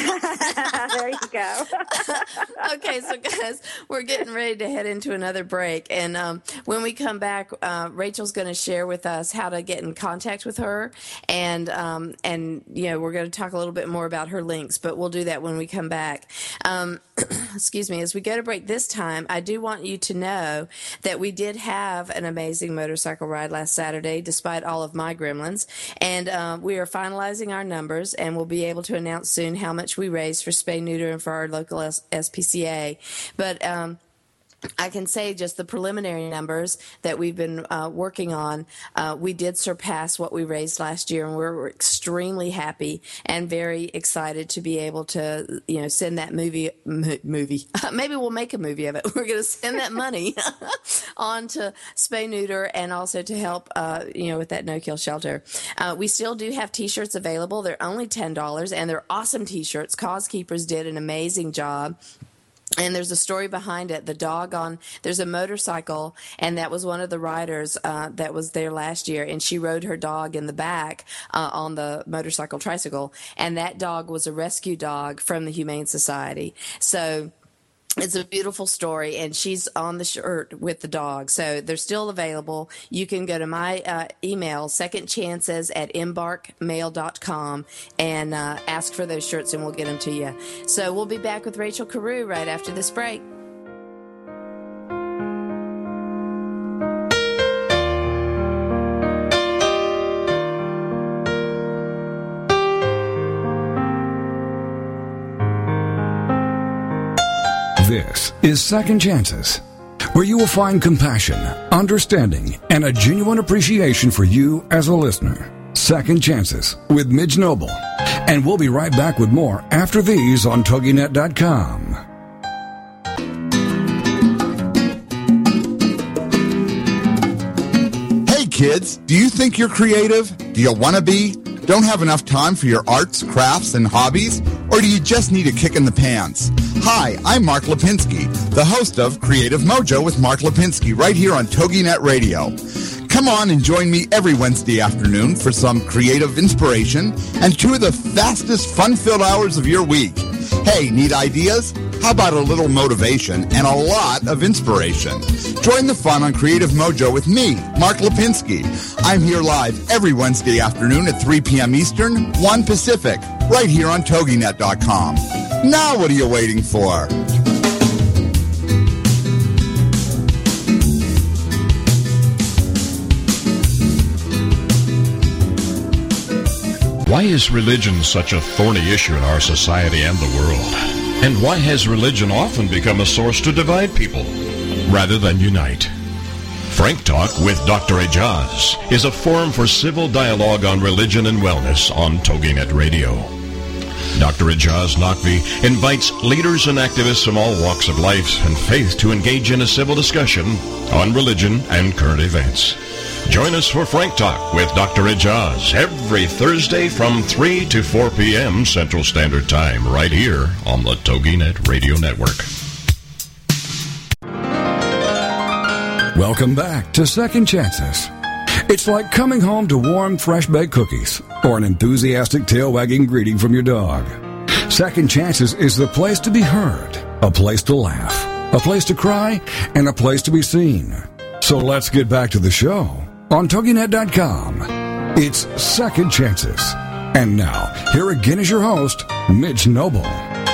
[SPEAKER 5] There you go.
[SPEAKER 3] Okay, so guys, we're getting ready to head into another break. And um, when we come back, uh, Rachel's going to share with us how to get in contact with her. And, um, and you know, we're going to talk a little bit more about her links, but we'll do that when we come back. Um, excuse me. As we go to break this time, I do want you to know that we did have an amazing motorcycle ride last Saturday, despite all of my gremlins. And uh, we are finalizing our numbers, and we'll be able to announce soon how much we raised for spay neuter and for our local S- SPCA. But um, I can say just the preliminary numbers that we've been uh, working on. Uh, we did surpass what we raised last year, and we're, we're extremely happy and very excited to be able to, you know, send that movie. M- movie. Maybe we'll make a movie of it. We're going to send that money on to spay neuter and also to help, uh, you know, with that no-kill shelter. Uh, we still do have T-shirts available. They're only ten dollars, and they're awesome T-shirts. Cause Keepers did an amazing job. And there's a story behind it. The dog on, there's a motorcycle, and that was one of the riders uh, that was there last year, and she rode her dog in the back uh, on the motorcycle tricycle, and that dog was a rescue dog from the Humane Society. So it's a beautiful story, and she's on the shirt with the dog. So they're still available. You can go to my uh, email, secondchances at embark mail dot com, and uh, ask for those shirts, and we'll get them to you. So we'll be back with Rachel Carew right after this break.
[SPEAKER 2] This is Second Chances, where you will find compassion, understanding, and a genuine appreciation for you as a listener. Second Chances with Midge Noble. And we'll be right back with more after these on Toginet dot com.
[SPEAKER 9] Hey kids, do you think you're creative? Do you want to be? Don't have enough time for your arts, crafts, and hobbies? Or do you just need a kick in the pants? Hi, I'm Mark Lipinski, the host of Creative Mojo with Mark Lipinski, right here on TogiNet Radio. Come on and join me every Wednesday afternoon for some creative inspiration and two of the fastest, fun-filled hours of your week. Hey, need ideas? How about a little motivation and a lot of inspiration? Join the fun on Creative Mojo with me, Mark Lipinski. I'm here live every Wednesday afternoon at three p.m. Eastern, one Pacific, right here on Toginet dot com. Now what are you waiting for?
[SPEAKER 6] Why is religion such a thorny issue in our society and the world? And why has religion often become a source to divide people rather than unite? Frank Talk with Doctor Ejaz is a forum for civil dialogue on religion and wellness on TogiNet Radio. Doctor Ejaz Naqvi invites leaders and activists from all walks of life and faith to engage in a civil discussion on religion and current events. Join us for Frank Talk with Doctor Ejaz every Thursday from three to four p.m. Central Standard Time right here on the TogiNet Radio Network.
[SPEAKER 2] Welcome back to Second Chances. It's like coming home to warm, fresh-baked cookies or an enthusiastic tail-wagging greeting from your dog. Second Chances is the place to be heard, a place to laugh, a place to cry, and a place to be seen. So let's get back to the show on Toginet dot com. It's Second Chances. And now, here again is your host, Midge Noble.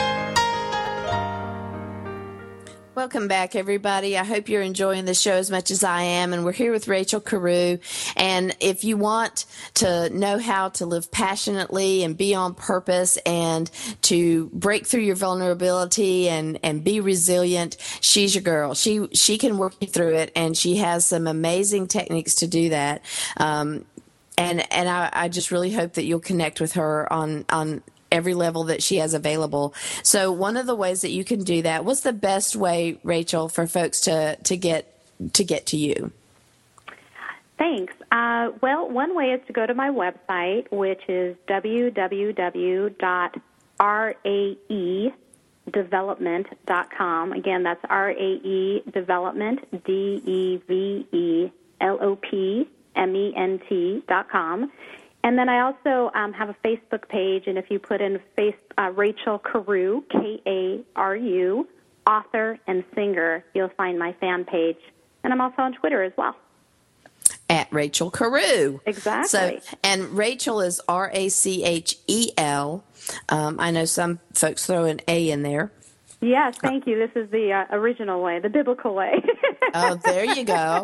[SPEAKER 3] Welcome back, everybody. I hope you're enjoying the show as much as I am. And we're here with Rachel Carew. And if you want to know how to live passionately and be on purpose and to break through your vulnerability and, and be resilient, she's your girl. She she can work you through it, and she has some amazing techniques to do that. Um, and and I, I just really hope that you'll connect with her on on. every level that she has available. So one of the ways that you can do that, what's the best way, Rachel, for folks to, to get to get to you?
[SPEAKER 5] Thanks. Uh, well, one way is to go to my website, which is w w w dot r a e development dot com. Again, that's R A E Development, D E V E L O P M E N T dot com. And then I also um, have a Facebook page, and if you put in face, uh, Rachel Carew, K A R U, author and singer, you'll find my fan page. And I'm also on Twitter as well.
[SPEAKER 3] At Rachel Carew.
[SPEAKER 5] Exactly.
[SPEAKER 3] So, and Rachel is R A C H E L. Um, I know some folks throw an A in there.
[SPEAKER 5] Yes, thank you. This is the uh, original way, the biblical way.
[SPEAKER 3] Oh, there you go.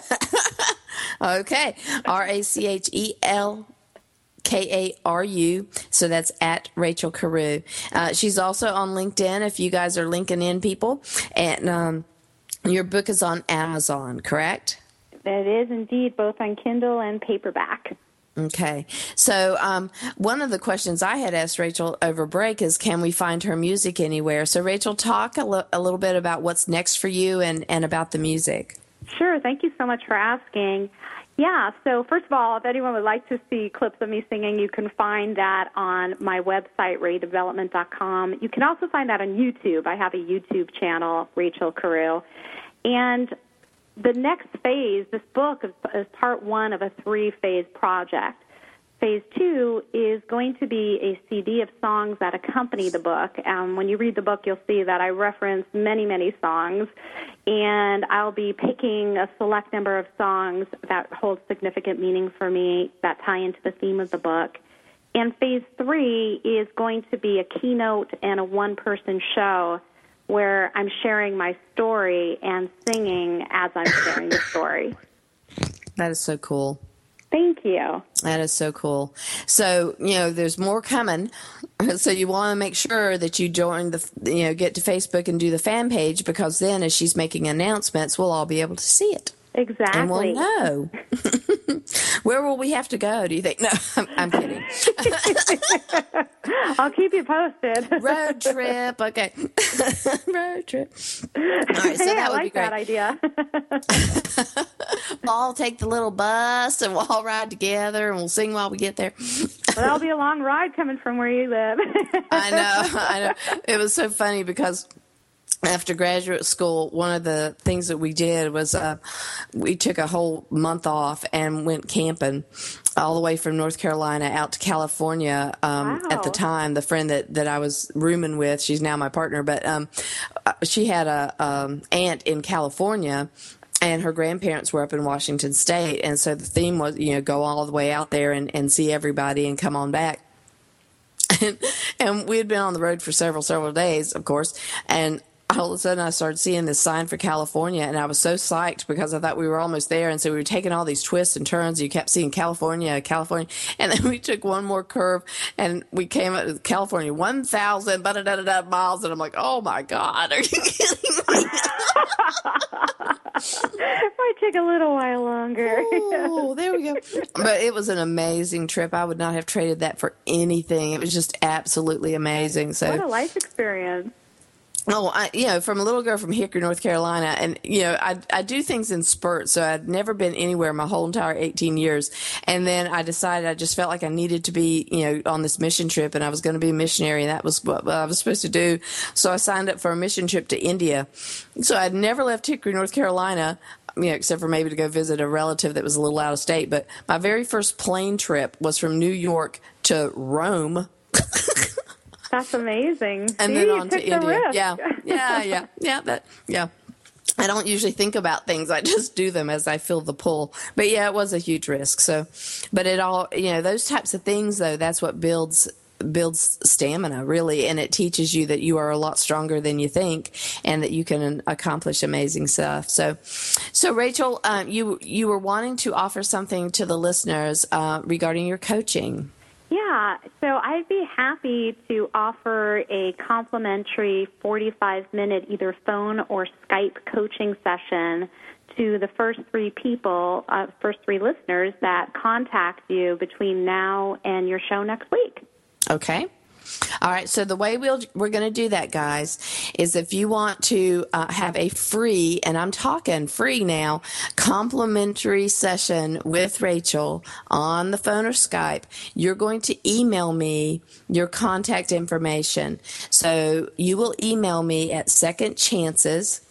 [SPEAKER 3] Okay. R A C H E L. K A R U, so that's at Rachel Carew. Uh, she's also on LinkedIn if you guys are linking in people. And um, your book is on Amazon, correct?
[SPEAKER 5] It is indeed, both on Kindle and paperback.
[SPEAKER 3] Okay. So um, one of the questions I had asked Rachel over break is, can we find her music anywhere? So, Rachel, talk a, lo- a little bit about what's next for you and, and about the music.
[SPEAKER 5] Sure. Thank you so much for asking. Yeah, so first of all, if anyone would like to see clips of me singing, you can find that on my website, ray development dot com. You can also find that on YouTube. I have a YouTube channel, Rachel Carew. And the next phase, this book is, is part one of a three-phase project. Phase two is going to be a C D of songs that accompany the book. Um, when you read the book, you'll see that I reference many, many songs, and I'll be picking a select number of songs that hold significant meaning for me that tie into the theme of the book. And phase three is going to be a keynote and a one-person show where I'm sharing my story and singing as I'm sharing the story.
[SPEAKER 3] That is so cool.
[SPEAKER 5] Thank you.
[SPEAKER 3] That is so cool. So, you know, there's more coming. So you want to make sure that you join the, you know, get to Facebook and do the fan page, because then as she's making announcements, we'll all be able to see it.
[SPEAKER 5] Exactly.
[SPEAKER 3] And we'll know. Where will we have to go, do you think? No, I'm, I'm kidding.
[SPEAKER 5] I'll keep you posted.
[SPEAKER 3] Road trip. Okay. Road trip. All right, so
[SPEAKER 5] hey,
[SPEAKER 3] that
[SPEAKER 5] I
[SPEAKER 3] would
[SPEAKER 5] like
[SPEAKER 3] be great.
[SPEAKER 5] that idea.
[SPEAKER 3] We'll all take the little bus and we'll all ride together and we'll sing while we get there.
[SPEAKER 5] Well, that'll be a long ride coming from where you live.
[SPEAKER 3] I know. I know. It was so funny because after graduate school, one of the things that we did was uh, we took a whole month off and went camping all the way from North Carolina out to California. Um,
[SPEAKER 5] wow.
[SPEAKER 3] At the time, the friend that, that I was rooming with, she's now my partner, but um, she had a um, aunt in California, and her grandparents were up in Washington State. And so the theme was, you know, go all the way out there and, and see everybody and come on back. And, and we had been on the road for several, several days, of course. And all of a sudden I started seeing this sign for California, and I was so psyched because I thought we were almost there. And so we were taking all these twists and turns. You kept seeing California, California. And then we took one more curve and we came up to California, one thousand miles. And I'm like, oh my God, are you kidding me?
[SPEAKER 5] It might take a little while longer.
[SPEAKER 3] Oh, there we go. But it was an amazing trip. I would not have traded that for anything. It was just absolutely amazing. So
[SPEAKER 5] what a life experience.
[SPEAKER 3] Oh, I, you know, from a little girl from Hickory, North Carolina, and, you know, I, I do things in spurts, so I'd never been anywhere my whole entire eighteen years, and then I decided I just felt like I needed to be, you know, on this mission trip, and I was going to be a missionary, and that was what I was supposed to do, so I signed up for a mission trip to India. So I'd never left Hickory, North Carolina. you know, except for maybe to go visit a relative that was a little out of state. But my very first plane trip was from New York to Rome.
[SPEAKER 5] That's amazing.
[SPEAKER 3] And
[SPEAKER 5] See,
[SPEAKER 3] then
[SPEAKER 5] you
[SPEAKER 3] on to
[SPEAKER 5] took the
[SPEAKER 3] India.
[SPEAKER 5] risk.
[SPEAKER 3] Yeah, yeah, yeah, yeah. That, yeah. I don't usually think about things. I just do them as I feel the pull. But yeah, it was a huge risk. So, but it all, you know, those types of things, though, that's what builds builds stamina, really, and it teaches you that you are a lot stronger than you think, and that you can accomplish amazing stuff. So, so Rachel, um, you you were wanting to offer something to the listeners uh, regarding your coaching.
[SPEAKER 5] Yeah, so I'd be happy to offer a complimentary forty-five minute either phone or Skype coaching session to the first three people, uh, first three listeners that contact you between now and your show next week.
[SPEAKER 3] Okay. All right, so the way we'll, we're going to do that, guys, is if you want to uh, have a free, and I'm talking free now, complimentary session with Rachel on the phone or Skype, you're going to email me your contact information. So you will email me at Second Chances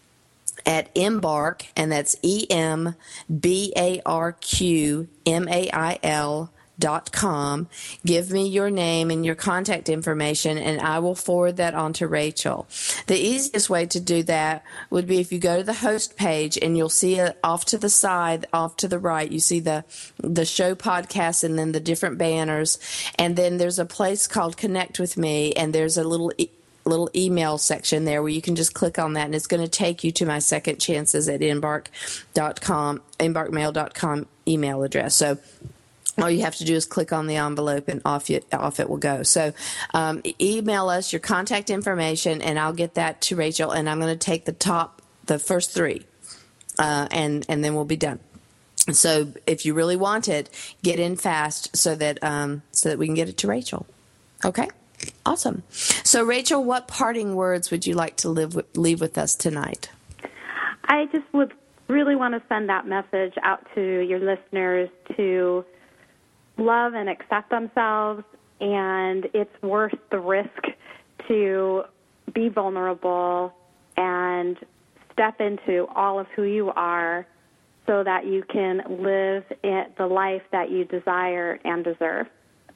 [SPEAKER 3] at Embark, and that's E M B A R Q M A I L dot com. Give me your name and your contact information, and I will forward that on to Rachel. The easiest way to do that would be if you go to the host page, and you'll see it off to the side, off to the right, you see the the show podcast and then the different banners, and then there's a place called Connect with Me, and there's a little e- little email section there where you can just click on that, and it's going to take you to my Second Chances at embark dot com, embark mail dot com email address. So all you have to do is click on the envelope, and off it, off it will go. So um, email us your contact information, and I'll get that to Rachel, and I'm going to take the top, the first three, uh, and, and then we'll be done. So if you really want it, get in fast so that um, so that we can get it to Rachel. Okay? Awesome. So, Rachel, what parting words would you like to live with, leave with us tonight?
[SPEAKER 5] I just would really want to send that message out to your listeners to love and accept themselves, and it's worth the risk to be vulnerable and step into all of who you are so that you can live the life that you desire and deserve.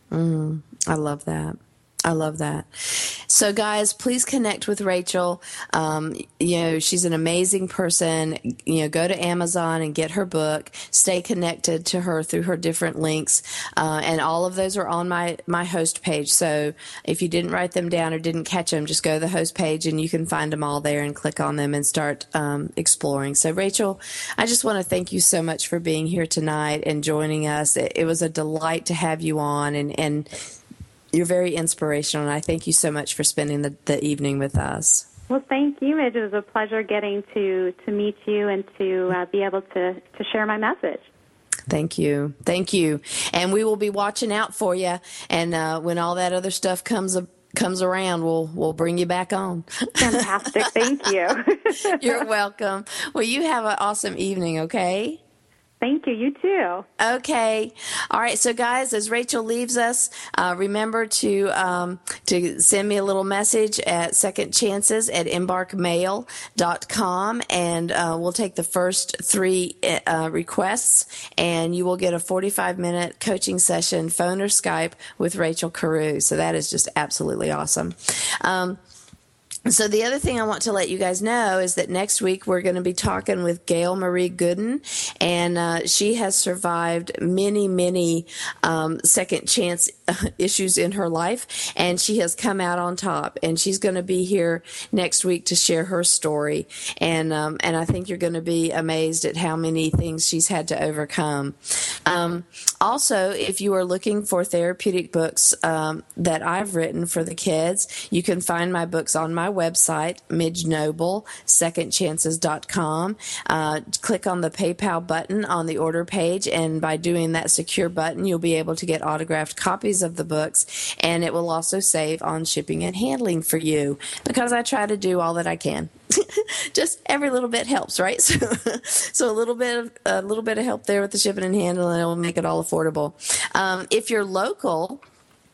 [SPEAKER 3] Mm, I love that. I love that. So, guys, please connect with Rachel. Um, you know, she's an amazing person. You know, go to Amazon and get her book. Stay connected to her through her different links. Uh, and all of those are on my, my host page. So if you didn't write them down or didn't catch them, just go to the host page and you can find them all there and click on them and start um, exploring. So, Rachel, I just want to thank you so much for being here tonight and joining us. It, it was a delight to have you on, and, and you're very inspirational, and I thank you so much for spending the, the evening with us.
[SPEAKER 5] Well, thank you, Midge. It was a pleasure getting to, to meet you and to uh, be able to, to share my message.
[SPEAKER 3] Thank you. Thank you. And we will be watching out for you, and uh, when all that other stuff comes up, comes around, we'll we'll bring you back on.
[SPEAKER 5] Fantastic. Thank you.
[SPEAKER 3] You're welcome. Well, you have an awesome evening, okay?
[SPEAKER 5] Thank you. You too.
[SPEAKER 3] Okay. All right. So, guys, as Rachel leaves us, uh, remember to um, to send me a little message at Second Chances at embark mail dot com, and uh, we'll take the first three uh, requests, and you will get a forty-five minute coaching session, phone or Skype, with Rachel Carew. So that is just absolutely awesome. Um, So the other thing I want to let you guys know is that next week we're going to be talking with Gail Marie Gooden, and uh, she has survived many, many um, second chance issues in her life, and she has come out on top. And she's going to be here next week to share her story, and um, and I think you're going to be amazed at how many things she's had to overcome. Um, also, if you are looking for therapeutic books um, that I've written for the kids, you can find my books on my website, Midge Noble, second chances dot com. Uh, click on the PayPal button on the order page, and by doing that secure button, you'll be able to get autographed copies of the books, and it will also save on shipping and handling for you, because I try to do all that I can. Just every little bit helps, right? So, so a little bit of a little bit of help there with the shipping and handling, and it will make it all affordable. Um, if you're local,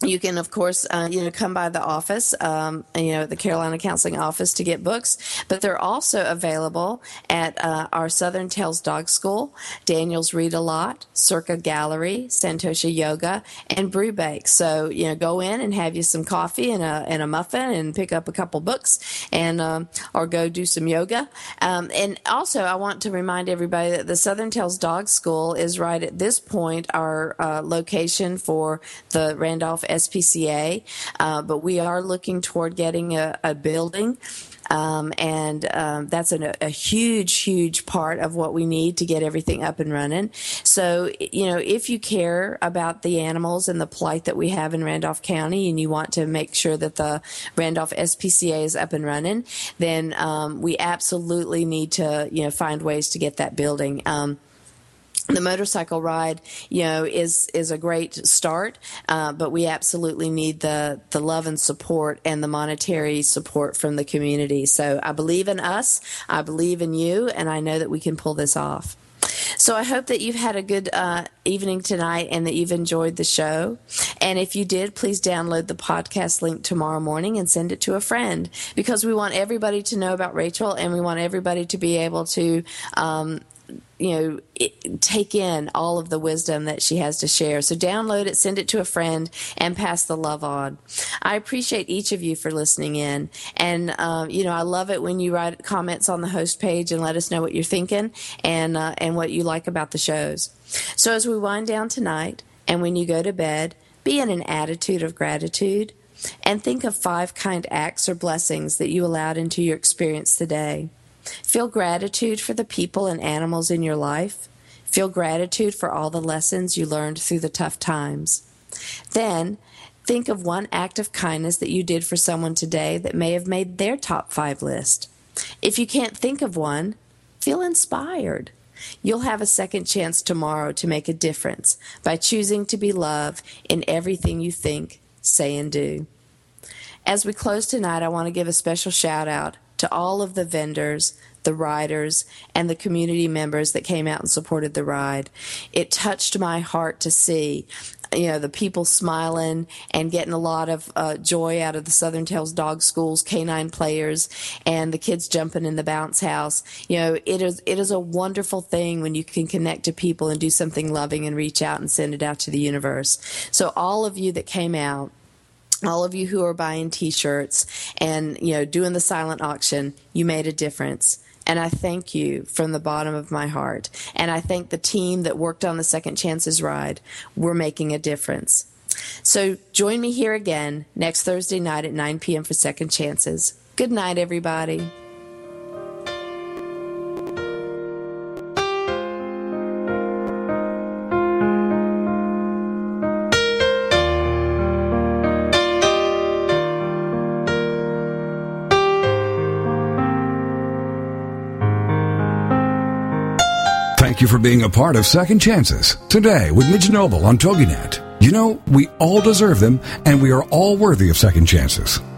[SPEAKER 3] You can, of course, uh, you know, come by the office, um, you know, the Carolina Counseling Office to get books, but they're also available at uh, our Southern Tales Dog School, Daniel's Read a Lot, Circa Gallery, Santosha Yoga, and Brew Bake. So, you know, go in and have you some coffee and a and a muffin and pick up a couple books, and um, or go do some yoga. Um, and also, I want to remind everybody that the Southern Tales Dog School is right at this point our uh, location for the Randolph S P C A, uh, but we are looking toward getting a, a building, um, and um, that's an, a huge, huge part of what we need to get everything up and running. So, you know, if you care about the animals and the plight that we have in Randolph County, and you want to make sure that the Randolph S P C A is up and running, then um, we absolutely need to, you know, find ways to get that building. Um, The motorcycle ride, you know, is is a great start, uh, but we absolutely need the, the love and support and the monetary support from the community. So I believe in us, I believe in you, and I know that we can pull this off. So I hope that you've had a good uh, evening tonight and that you've enjoyed the show. And if you did, please download the podcast link tomorrow morning and send it to a friend, because we want everybody to know about Rachel, and we want everybody to be able to um, you know, it, take in all of the wisdom that she has to share. So download it, send it to a friend, and pass the love on. I appreciate each of you for listening in. And, um, you know, I love it when you write comments on the host page and let us know what you're thinking and, uh, and what you like about the shows. So as we wind down tonight, and when you go to bed, be in an attitude of gratitude, and think of five kind acts or blessings that you allowed into your experience today. Feel gratitude for the people and animals in your life. Feel gratitude for all the lessons you learned through the tough times. Then, think of one act of kindness that you did for someone today that may have made their top five list. If you can't think of one, feel inspired. You'll have a second chance tomorrow to make a difference by choosing to be love in everything you think, say, and do. As we close tonight, I want to give a special shout out to all of the vendors, the riders, and the community members that came out and supported the ride. It touched my heart to see, you know, the people smiling and getting a lot of uh, joy out of the Southern Tales Dog School's canine players and the kids jumping in the bounce house. You know, it is it is a wonderful thing when you can connect to people and do something loving and reach out and send it out to the universe. So all of you that came out, all of you who are buying T-shirts and, you know, doing the silent auction, you made a difference. And I thank you from the bottom of my heart. And I thank the team that worked on the Second Chances ride. We're making a difference. So join me here again next Thursday night at nine p.m. for Second Chances. Good night, everybody.
[SPEAKER 2] Thank you for being a part of Second Chances today with Midge Noble on TogiNet. You know, we all deserve them, and we are all worthy of second chances.